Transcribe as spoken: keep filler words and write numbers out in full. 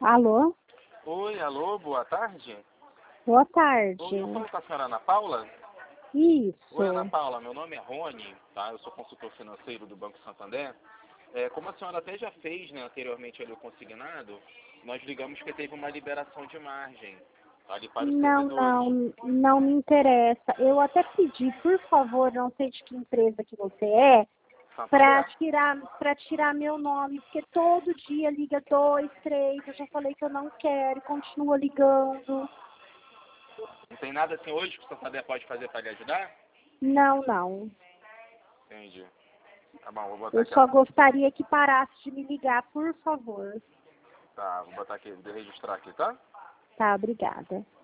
Alô? Oi, alô, boa tarde. Boa tarde. Oi, eu falo com a senhora Ana Paula? Isso. Oi, Ana Paula, meu nome é Rony, tá? Eu sou consultor financeiro do Banco Santander. É, como a senhora até já fez, né, anteriormente ali o consignado, nós ligamos que teve uma liberação de margem, tá, ali para os Não, servidores. não, não me interessa. Eu até pedi, por favor, não sei de que empresa que você é, para Santander? tirar, para tirar meu nome, porque todo dia liga dois, três, eu já falei que eu não quero, continua ligando. Não tem nada assim hoje que o Santander pode fazer para lhe ajudar? Não, não. Entendi. Tá bom, vou botar Eu aqui. só gostaria que parasse de me ligar, por favor. Tá, vou botar aqui, vou registrar aqui, tá? Tá, obrigada.